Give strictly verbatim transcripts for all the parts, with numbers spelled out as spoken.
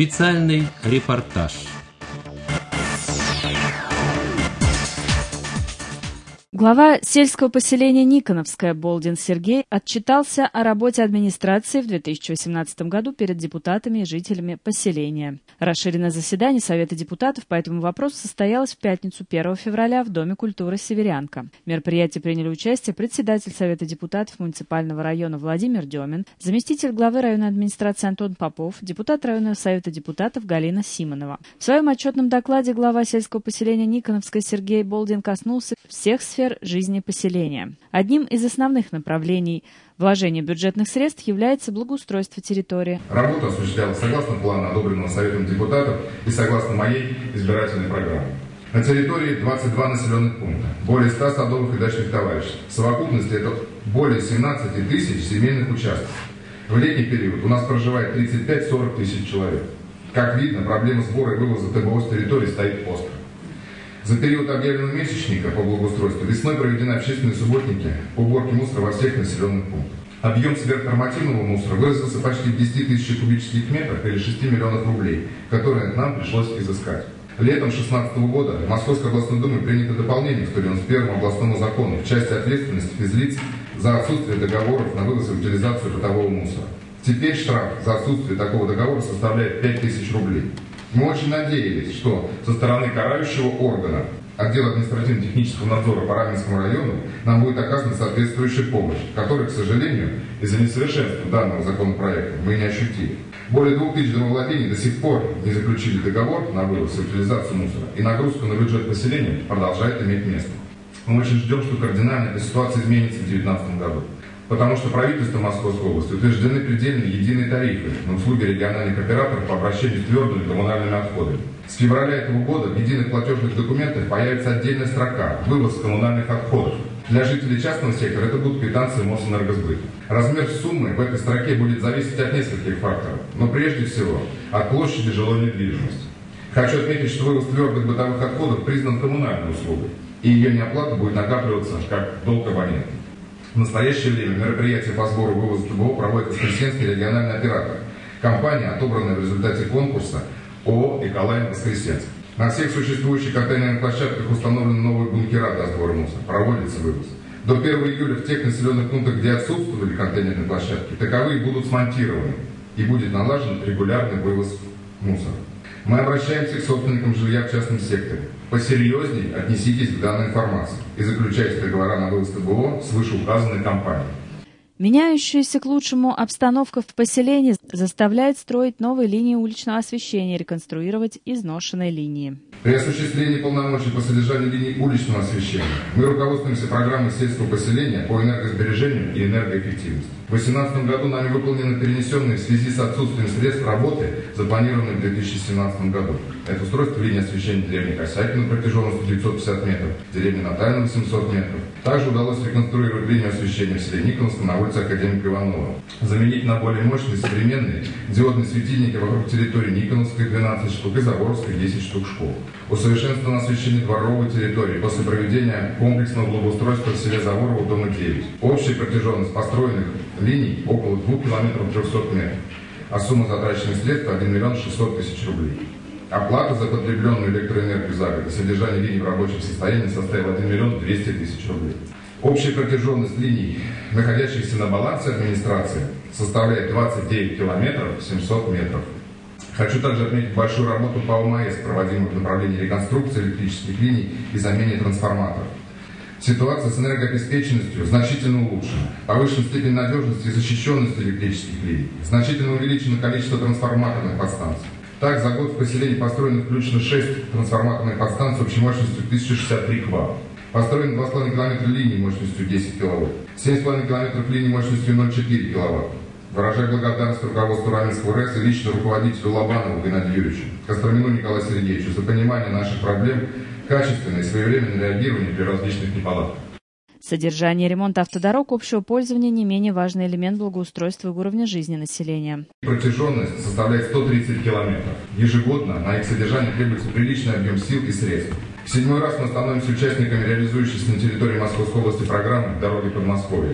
Специальный репортаж. Глава сельского поселения Никоновское Болдин Сергей отчитался о работе администрации в две тысячи восемнадцатом году перед депутатами и жителями поселения. Расширенное заседание Совета депутатов по этому вопросу состоялось в пятницу первого февраля в Доме культуры «Северянка». В мероприятии приняли участие председатель Совета депутатов муниципального района Владимир Демин, заместитель главы районной администрации Антон Попов, депутат районного совета депутатов Галина Симонова. В своем отчетном докладе глава сельского поселения Никоновское Сергей Болдин коснулся всех сфер жизни поселения. Одним из основных направлений вложения бюджетных средств является благоустройство территории. Работа осуществлялась согласно плану, одобренного Советом депутатов, и согласно моей избирательной программе. На территории двадцать два населенных пункта, более ста садовых и дачных товариществ. В совокупности это более семнадцати тысяч семейных участков. В летний период у нас проживает тридцать пять - сорок тысяч человек. Как видно, проблема сбора и вывоза ТБО с территории стоит остро. За период объявленного месячника по благоустройству весной проведены общественные субботники по уборке мусора во всех населенных пунктах. Объем сверхнормативного мусора выразился почти в десяти тысячах кубических метров или шести миллионов рублей, которые нам пришлось изыскать. Летом две тысячи шестнадцатого года в Московской областной думе принято дополнение к сто девяносто первому областному закону в части ответственности физлиц за отсутствие договоров на вывоз и утилизацию бытового мусора. Теперь штраф за отсутствие такого договора составляет пять тысяч рублей. Мы очень надеялись, что со стороны карающего органа, отдела административно-технического надзора по Раменскому району, нам будет оказана соответствующая помощь, которой, к сожалению, из-за несовершенства данного законопроекта мы не ощутили. Более двух тысяч домовладений до сих пор не заключили договор на вывоз и утилизацию мусора, и нагрузка на бюджет поселения продолжает иметь место. Мы очень ждем, что кардинально эта ситуация изменится в две тысячи девятнадцатом году. Потому что правительство Московской области утверждены предельно единые тарифы на услуги региональных операторов по обращению с твердыми коммунальными отходами. С февраля этого года в единых платежных документах появится отдельная строка «Вывоз коммунальных отходов». Для жителей частного сектора это будут квитанции Мосэнергосбыта. Размер суммы в этой строке будет зависеть от нескольких факторов, но прежде всего от площади жилой недвижимости. Хочу отметить, что вывоз твердых бытовых отходов признан коммунальной услугой, и ее неоплата будет накапливаться как долг абонента. В настоящее время мероприятия по сбору и вывозу ТБО проводит Воскресенский региональный оператор. Компания, отобранная в результате конкурса ООО «Эколайн Воскресенск». На всех существующих контейнерных площадках установлены новые бункера для сбора мусора. Проводится вывоз. До первого июля в тех населенных пунктах, где отсутствовали контейнерные площадки, таковые будут смонтированы и будет налажен регулярный вывоз мусора. Мы обращаемся к собственникам жилья в частном секторе. Посерьезней отнеситесь к данной информации и заключайте договора на вывоз ТБО с вышеуказанной компанией. Меняющаяся к лучшему обстановка в поселении заставляет строить новые линии уличного освещения и реконструировать изношенные линии. При осуществлении полномочий по содержанию линий уличного освещения мы руководствуемся программой сельского поселения по энергосбережению и энергоэффективности. В две тысячи восемнадцатом году нами выполнены перенесенные в связи с отсутствием средств работы, запланированные в две тысячи семнадцатом году. Это устройство линии освещения деревни Косякина протяженностью девятьсот пятьдесят метров, деревни Натальна восемьсот метров. Также удалось реконструировать линию освещения в селе Никоновском на улице Академика Иванова. Заменить на более мощные современные диодные светильники вокруг территории Никоновской двенадцать штук и Заворовской десять штук школ. Усовершенствовано освещение дворовой территории после проведения комплексного благоустройства в селе Заворово дома девять. Общая протяженность построенных линий около двух километров трехсот метров, а сумма затраченных средств один миллион шестьсот тысяч рублей. Оплата за потребленную электроэнергию за год и содержание линий в рабочем состоянии составила один миллион двести тысяч рублей. Общая протяженность линий, находящихся на балансе администрации, составляет двадцать девять километров семьсот метров. Хочу также отметить большую работу по ОМАЭС, проводимую в направлении реконструкции электрических линий и замене трансформаторов. Ситуация с энергообеспеченностью значительно улучшена. Повышена степень надежности и защищенности электрических линий. Значительно увеличено количество трансформаторных подстанций. Так, за год в поселении построено включено шесть трансформаторных подстанций общей мощностью тысяча шестьдесят три киловатта. Построено два с половиной километра линий мощностью десять киловатт. семь с половиной километров линий мощностью ноль целых четыре десятых киловатта. Выражаю благодарность руководству Раменского РЭС и лично руководителю Лобанову Геннадию Юрьевичу, Костромину Николаю Сергеевичу за понимание наших проблем, качественное и своевременное реагирование при различных неполадках. Содержание и ремонт автодорог общего пользования не менее важный элемент благоустройства и уровня жизни населения. Протяженность составляет сто тридцать километров. Ежегодно на их содержание требуется приличный объем сил и средств. В седьмой раз мы становимся участниками реализующейся на территории Московской области программы «Дороги Подмосковья».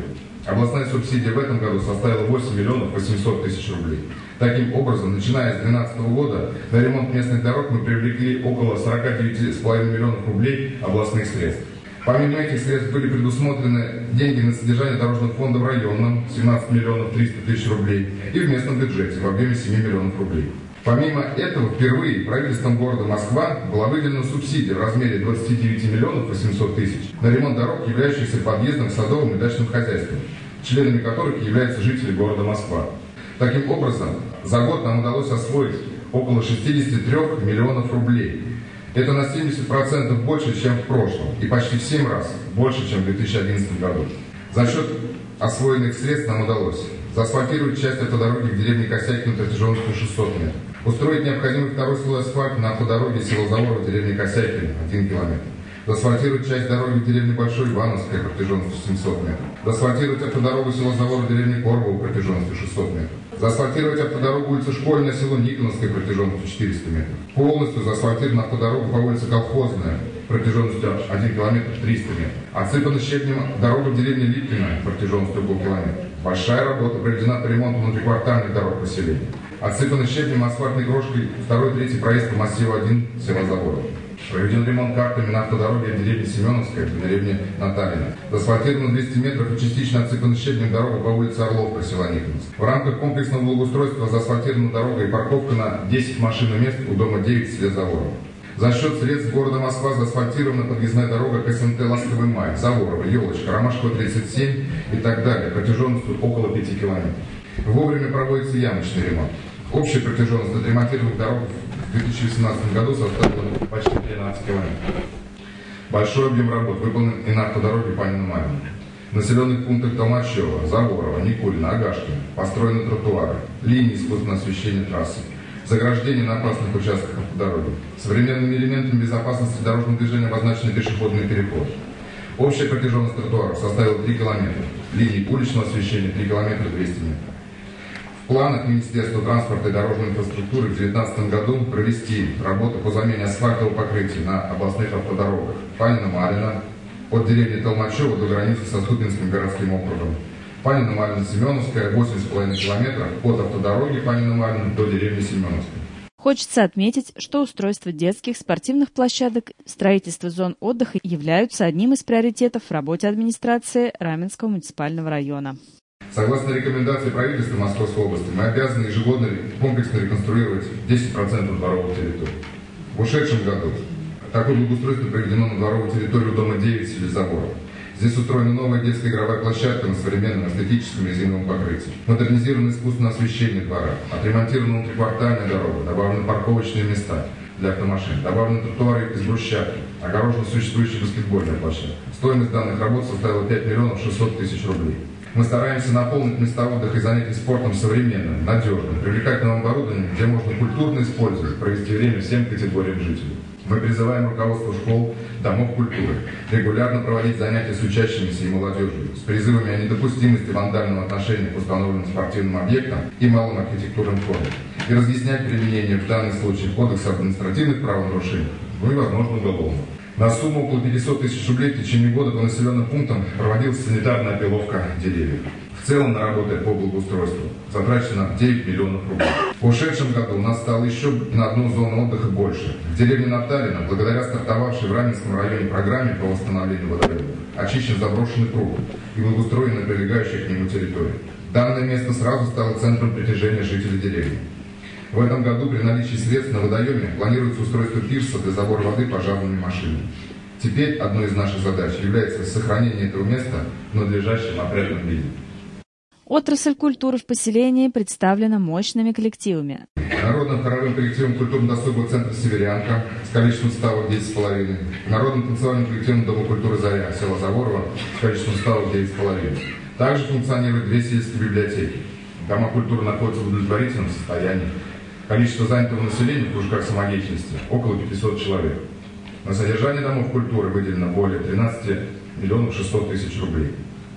Областная субсидия в этом году составила восемь миллионов восемьсот тысяч рублей. Таким образом, начиная с две тысячи двенадцатого года на ремонт местных дорог мы привлекли около сорок девять целых пять десятых миллионов рублей областных средств. Помимо этих средств были предусмотрены деньги на содержание дорожных фондов в районном семнадцать миллионов триста тысяч рублей и в местном бюджете в объеме семь миллионов рублей. Помимо этого, впервые правительством города Москва была выделена субсидия в размере двадцать девять миллионов восемьсот тысяч на ремонт дорог, являющихся подъездом к садовым и дачным хозяйствам, членами которых являются жители города Москва. Таким образом, за год нам удалось освоить около шестьдесят три миллионов рублей. Это на семьдесят процентов больше, чем в прошлом, и почти в семь раз больше, чем в две тысячи одиннадцатом году. За счет освоенных средств нам удалось заасфальтировать часть автодороги в деревне Косякино протяженностью шестьсот метров, устроить необходимый второй слой асфальта на автодороге село Заворово в деревне Косякино один километр, заасфальтировать часть дороги в деревне Большой Ивановская протяженностью семьсот метров, заасфальтировать автодорогу село Заворово в деревне Корвово протяженностью шестьсот метров, заасфальтировать автодорогу улица Школьная, село Никоновское протяженностью четыреста метров, полностью заасфальтирована автодорогу по улице Колхозная протяженностью один километр триста метров, отсыпана щебнем дорога в деревне Липкино протяженностью около километра. Большая работа проведена по ремонту внутриквартальных дорог поселения. Отсыпана щебнем асфальтной крошкой второй и третий проезд по массиву один села Заворово. Проведен ремонт картами на автодороге в деревне Семеновская, в деревне Наталина. Заасфальтировано двести метров и частично отсыпана щебнем дорога по улице Орловка, села Никоновск. В рамках комплексного благоустройства заасфальтирована дорога и парковка на десять машин мест у дома девять в селе Заворово. За счет средств города Москва заасфальтирована подъездная дорога к СМТ «Ласковый май», Заворово, Елочка, Ромашкова тридцать семь и так далее, протяженностью около пяти километров. Вовремя проводится ямочный ремонт. Общая протяженность отремонтированных дорог в две тысячи восемнадцатом году составила почти тринадцать километров. Большой объем работ выполнен и на автодороге Панина-Марина. В населенных пунктах Толмачева, Заворово, Никулина, Агашкина построены тротуары, линии искусственного освещения трассы, заграждение на опасных участках автодороги. Современными элементами безопасности дорожного движения обозначены пешеходные переходы. Общая протяженность тротуаров составила три километра, линии уличного освещения три километра двести метров. В планах Министерства транспорта и дорожной инфраструктуры в две тысячи девятнадцатом году провести работу по замене асфальтового покрытия на областных автодорогах Панина-Марина от деревни Толмачева до границы со Ступинским городским округом, Панина-Марина-Семеновская восемь с половиной километров от автодороги Панина-Марина до деревни Семеновская. Хочется отметить, что устройство детских спортивных площадок, строительство зон отдыха являются одним из приоритетов в работе администрации Раменского муниципального района. Согласно рекомендации правительства Московской области, мы обязаны ежегодно комплексно реконструировать десять процентов дворовых территорий. В ушедшем году такое благоустройство проведено на дворовой территории дома девять в селе Заворово. Здесь устроена новая детская игровая площадка на современном эстетическом резиновом покрытии. Модернизировано искусственное освещение двора, отремонтирована внутриквартальная дорога, добавлены парковочные места для автомашин, добавлены тротуары из брусчатки, огорожена существующая баскетбольная площадка. Стоимость данных работ составила пять миллионов шестьсот тысяч рублей. Мы стараемся наполнить места отдыха и занятий спортом современным, надежным, привлекательным оборудованием, где можно культурно использовать, провести время всем категориям жителей. Мы призываем руководство школ, домов культуры регулярно проводить занятия с учащимися и молодежью, с призывами о недопустимости вандального отношения к установленным спортивным объектам и малым архитектурным формам, и разъяснять применение в данном случае Кодекса административных правонарушений, ну и, возможно, уголовного. На сумму около пятисот тысяч рублей в течение года по населенным пунктам проводилась санитарная опиловка деревьев. В целом на работы по благоустройству затрачено девять миллионов рублей. В ушедшем году у нас стало еще на одну зону отдыха больше. В деревне Наталина, благодаря стартовавшей в Раменском районе программе по восстановлению водоемов, очищен заброшенный пруд и благоустроена прилегающая к нему территория. Данное место сразу стало центром притяжения жителей деревни. В этом году при наличии средств на водоеме планируется устройство пирса для забора воды пожарными машинами. Теперь одной из наших задач является сохранение этого места в надлежащем опрятном виде. Отрасль культуры в поселении представлена мощными коллективами. Народным хоровым коллективом культурно-досугового центра «Северянка» с количеством ставок десять с половиной. Народным танцевальным коллективом Дома культуры «Заря» села Заворово с количеством ставок девять с половиной. Также функционируют две сельские библиотеки. Дома культуры находятся в удовлетворительном состоянии. Количество занятого населения в кружках самодеятельности около пятисот человек. На содержание домов культуры выделено более тринадцати миллионов шестисот тысяч рублей.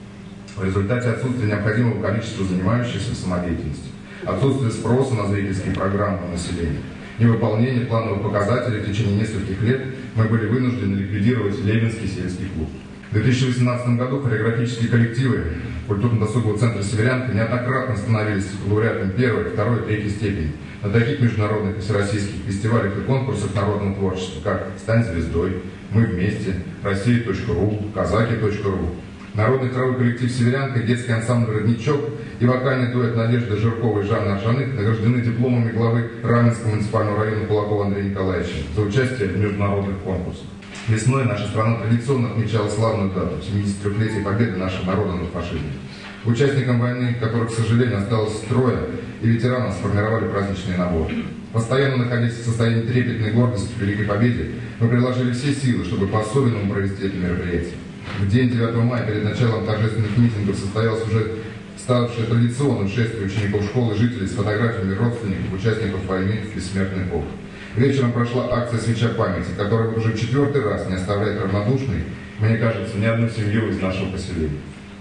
В результате отсутствия необходимого количества занимающихся самодеятельностью, отсутствие спроса на зрительские программы у населения, невыполнение плановых показателей в течение нескольких лет мы были вынуждены ликвидировать Левинский сельский клуб. В две тысячи восемнадцатом году хореографические коллективы культурно-досугового центра «Северянка» неоднократно становились лауреатами первой, второй, третьей степени на таких международных и всероссийских фестивалях и конкурсах народного творчества, как «Стань звездой», «Мы вместе», «Россия точка ру», «Казаки точка ру». Народный хоровой коллектив «Северянка», детский ансамбль «Родничок» и вокальный дуэт Надежды Жирковой и Жанны Аршаных награждены дипломами главы Раменского муниципального района Кулакова Андрея Николаевича за участие в международных конкурсах. Весной наша страна традиционно отмечала славную дату – семидесятитрёхлетие победы нашего народа над фашизмом. Участникам войны, которых, к сожалению, осталось трое, и ветеранам сформировали праздничные наборы. Постоянно находясь в состоянии трепетной гордости к Великой Победе, мы приложили все силы, чтобы по-особенному провести это мероприятие. В день девятого мая перед началом торжественных митингов состоялось уже ставшее традиционным шествие учеников школы и жителей с фотографиями родственников, участников войны в бессмертный полк. Вечером прошла акция «Свеча памяти», которая уже в четвертый раз не оставляет равнодушной, мне кажется, ни одну семью из нашего поселения.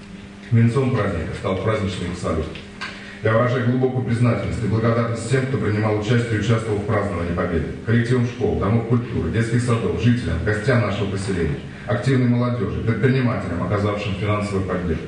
Венцом праздника стал праздничный салют. Я выражаю глубокую признательность и благодарность тем, кто принимал участие и участвовал в праздновании Победы. Коллективам школ, домов культуры, детских садов, жителям, гостям нашего поселения, активной молодежи, предпринимателям, оказавшим финансовую поддержку.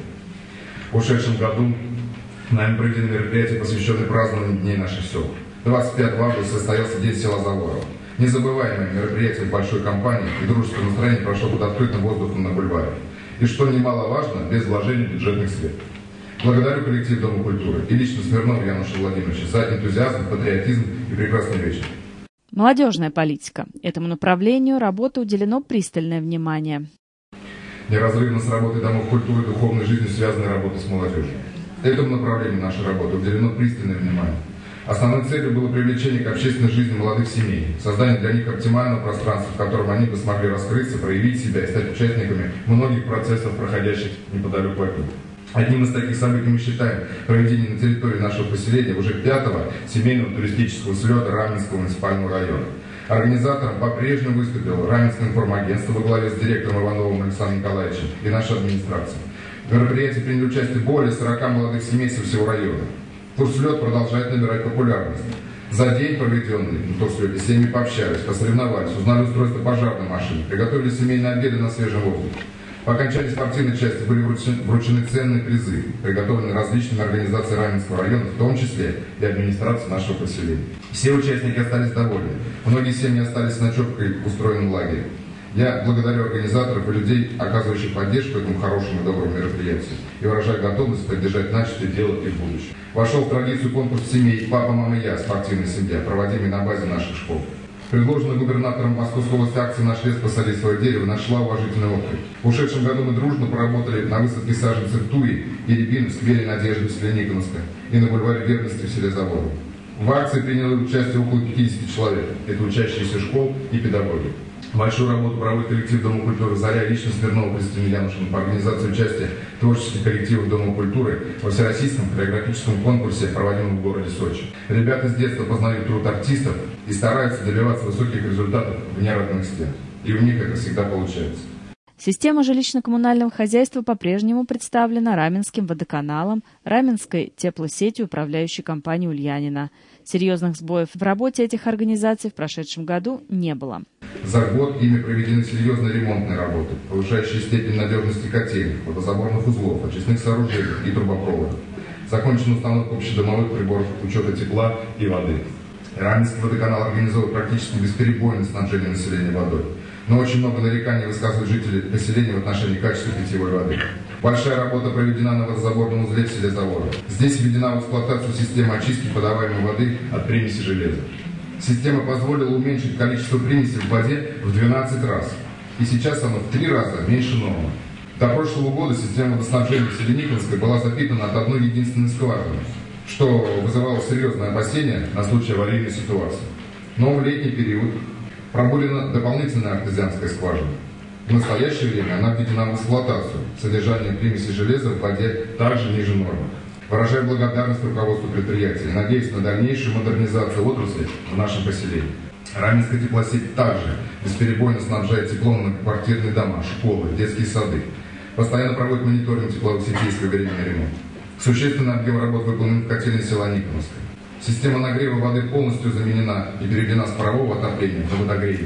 В ушедшем году нами проведены мероприятия, посвященные празднованию Дней наших сел. двадцать пятого августа состоялся День села Заворово. Незабываемое мероприятие в большой компании и дружеское настроение прошло под открытым воздухом на бульваре. И что немаловажно, без вложения бюджетных средств. Благодарю коллектив Дома культуры и лично Смирнова Януша Владимировича за энтузиазм, патриотизм и прекрасный вечер. Молодежная политика. Этому направлению работы уделено пристальное внимание. Неразрывно с работой Домов культуры и духовной жизнью связаны работы с молодежью. Этому направлению нашей работы уделено пристальное внимание. Основной целью было привлечение к общественной жизни молодых семей, создание для них оптимального пространства, в котором они бы смогли раскрыться, проявить себя и стать участниками многих процессов, проходящих неподалеку от них. Одним из таких событий мы считаем проведение на территории нашего поселения уже пятого семейного туристического слета Раменского муниципального района. Организатором по-прежнему выступило Раменское информагентство во главе с директором Ивановым Александром Николаевичем и наша администрация. В мероприятии приняли участие более сорока молодых семей со всего района. Турслет продолжает набирать популярность. За день проведенный на турслете семьи пообщались, посоревновались, узнали устройство пожарной машины, приготовили семейные обеды на свежем воздухе. По окончании спортивной части были вручены, вручены ценные призы, приготовленные различными организациями Раменского района, в том числе и администрацией нашего поселения. Все участники остались довольны. Многие семьи остались с ночевкой в устроенном лагере. Я благодарю организаторов и людей, оказывающих поддержку этому хорошему и доброму мероприятию, и выражаю готовность поддержать начатое дело и в будущем. Вошел в традицию конкурс семей «Папа, мама, я» спортивная семья, проводимый на базе наших школ. Предложенная губернатором Московской области акция «Наш лес, посади свое дерево» нашла уважительный отклик. В ушедшем году мы дружно поработали на высадке саженцев туи и рябины в сквере Надежды в селе Никоновское и на бульваре Верности в селе Заводово. В акции приняло участие около пятидесяти человек. Это учащиеся школ и педагоги. Большую работу проводит коллектив Дома культуры «Заря», лично Смирнова Кристина Янушевна по организации участия творческих коллективов Дома культуры во всероссийском хореографическом конкурсе, проводимом в городе Сочи. Ребята с детства познают труд артистов и стараются добиваться высоких результатов вне родных стен. И у них это всегда получается. Система жилищно-коммунального хозяйства по-прежнему представлена Раменским водоканалом, Раменской теплосетью, управляющей компанией Ульянина. Серьезных сбоев в работе этих организаций в прошедшем году не было. За год ими проведены серьезные ремонтные работы, повышающие степень надежности котельных, водозаборных узлов, очистных сооружений и трубопроводов. Закончена установка общедомовых приборов учета тепла и воды. Раменский водоканал организовывает практически бесперебойное снабжение населения водой. Но очень много нареканий высказывают жители поселения в отношении качества питьевой воды. Большая работа проведена на водозаборном узле в селе Заворово. Здесь введена в эксплуатацию система очистки подаваемой воды от примеси железа. Система позволила уменьшить количество примесей в воде в двенадцать раз. И сейчас оно в три раза меньше нормы. До прошлого года система водоснабжения в селе Никоновское была запитана от одной единственной скважины, что вызывало серьезное опасение на случай аварийной ситуации. Но в летний период пробурена дополнительная артезианская скважина. В настоящее время она введена в эксплуатацию. Содержание примеси железа в воде также ниже нормы. Выражаю благодарность руководству предприятия и надеюсь на дальнейшую модернизацию отрасли в нашем поселении. Раменская теплосеть также бесперебойно снабжает теплом многоквартирные дома, школы, детские сады. Постоянно проводит мониторинг тепловых сетей и своевременный ремонт. Существенный объем работ выполнен в котельной села Никоновское. Система нагрева воды полностью заменена и переведена с парового отопления на водогревание.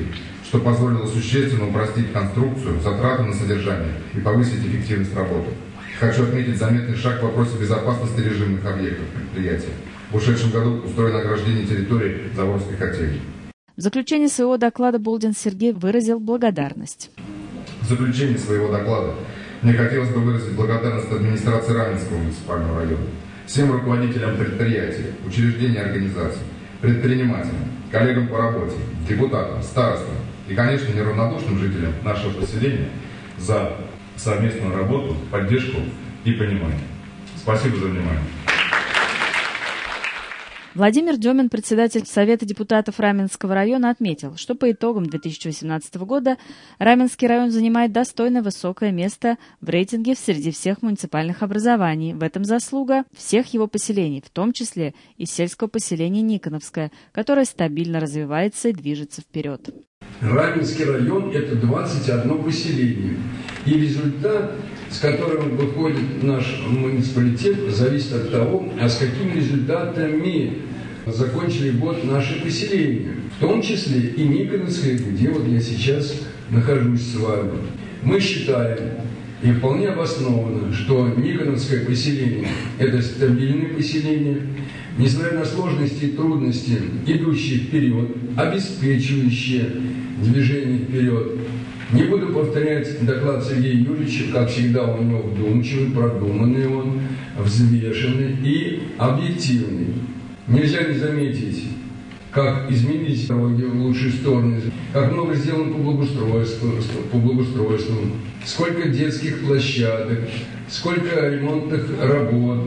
что позволило существенно упростить конструкцию, затраты на содержание и повысить эффективность работы. Хочу отметить заметный шаг в вопросе безопасности режимных объектов предприятия. В ушедшем году устроено ограждение территории Заволжской котельни. В заключении своего доклада Болдин Сергей выразил благодарность. В заключении своего доклада мне хотелось бы выразить благодарность администрации Раменского муниципального района, всем руководителям предприятий, учреждений и организаций, предпринимателям, коллегам по работе, депутатам, старостам и, конечно, неравнодушным жителям нашего поселения за совместную работу, поддержку и понимание. Спасибо за внимание. Владимир Демин, председатель Совета депутатов Раменского района, отметил, что по итогам две тысячи восемнадцатого года Раменский район занимает достойно высокое место в рейтинге среди всех муниципальных образований. В этом заслуга всех его поселений, в том числе и сельского поселения Никоновское, которое стабильно развивается и движется вперед. Раменский район – это двадцать одно поселение. И результат, с которым выходит наш муниципалитет, зависит от того, а с какими результатами закончили год наши поселения. В том числе и Никоновское, где вот я сейчас нахожусь с вами. Мы считаем, и вполне обоснованно, что Никоновское поселение – это стабильное поселение, несмотря на сложности и трудности, идущие вперед, обеспечивающие движение вперед. Не буду повторять доклад Сергея Юрьевича, как всегда у него вдумчивый, продуманный он, взвешенный и объективный. Нельзя не заметить, как изменились дороги в лучшую сторону, как много сделано по благоустройству, по благоустройству, сколько детских площадок, сколько ремонтных работ.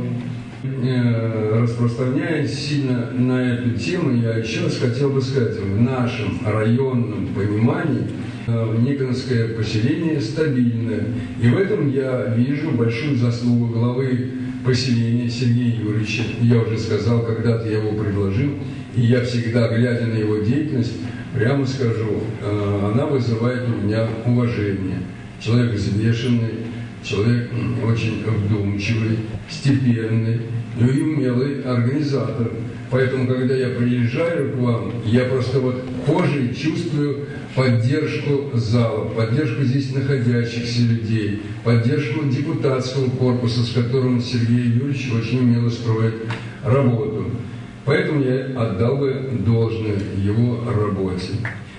Распространяясь сильно на эту тему, я еще раз хотел бы сказать, в нашем районном понимании Никоновское поселение стабильное. И в этом я вижу большую заслугу главы поселения Сергея Юрьевича. Я уже сказал, когда-то я его предложил, и я всегда, глядя на его деятельность, прямо скажу, она вызывает у меня уважение. Человек взвешенный, человек очень вдумчивый, степенный, но и умелый организатор. Поэтому, когда я приезжаю к вам, я просто вот кожей чувствую поддержку зала, поддержку здесь находящихся людей, поддержку депутатского корпуса, с которым Сергей Юрьевич очень умело строит работу. Поэтому я отдал бы должное его работе.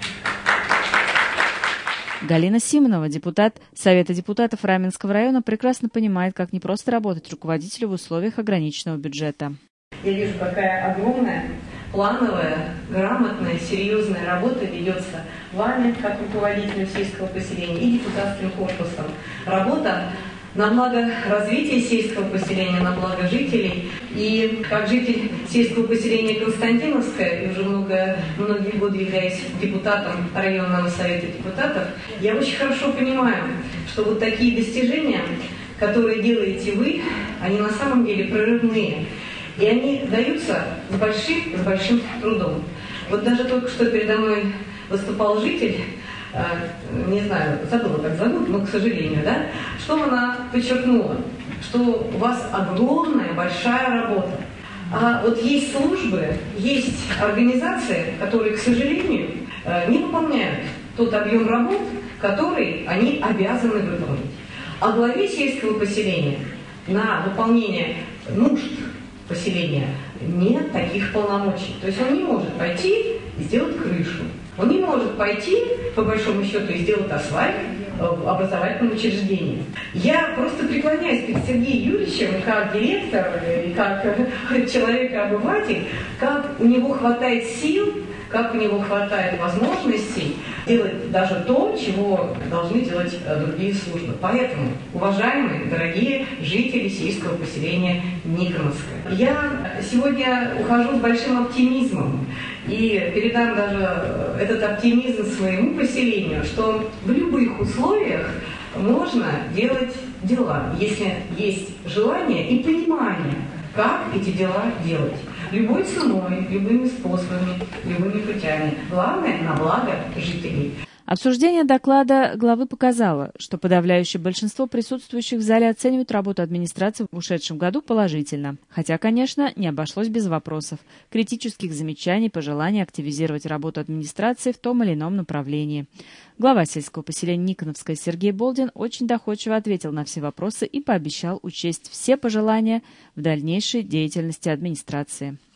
Галина Симонова, депутат Совета депутатов Раменского района, прекрасно понимает, как непросто работать руководителю в условиях ограниченного бюджета. Я вижу, какая огромная, плановая, грамотная, серьезная работа ведется вами, как руководителем сельского поселения, и депутатским корпусом. Работа на благо развития сельского поселения, на благо жителей. И как житель сельского поселения Константиновское, и уже много, многие годы являюсь депутатом районного совета депутатов, я очень хорошо понимаю, что вот такие достижения, которые делаете вы, они на самом деле прорывные. И они даются с большим, с большим трудом. Вот даже только что передо мной выступал житель, не знаю, забыла, как зовут, но, к сожалению, да, что она подчеркнула, что у вас огромная, большая работа. А вот есть службы, есть организации, которые, к сожалению, не выполняют тот объем работ, который они обязаны выполнить. А главе сельского поселения на выполнение нужд поселения нет таких полномочий. То есть он не может пойти и сделать крышу. Он не может пойти, по большому счету, и сделать асфальт в образовательном учреждении. Я просто преклоняюсь перед Сергеем Юрьевичем как директор и как человек-обыватель, как у него хватает сил, как у него хватает возможностей делать даже то, чего должны делать другие службы. Поэтому, уважаемые, дорогие жители сельского поселения Никоновское, я сегодня ухожу с большим оптимизмом и передам даже этот оптимизм своему поселению, что в любых условиях можно делать дела, если есть желание и понимание, как эти дела делать. Любой ценой, любыми способами, любыми путями. Главное, на благо жителей. Обсуждение доклада главы показало, что подавляющее большинство присутствующих в зале оценивают работу администрации в ушедшем году положительно. Хотя, конечно, не обошлось без вопросов, критических замечаний, пожеланий активизировать работу администрации в том или ином направлении. Глава сельского поселения Никоновское Сергей Болдин очень доходчиво ответил на все вопросы и пообещал учесть все пожелания в дальнейшей деятельности администрации.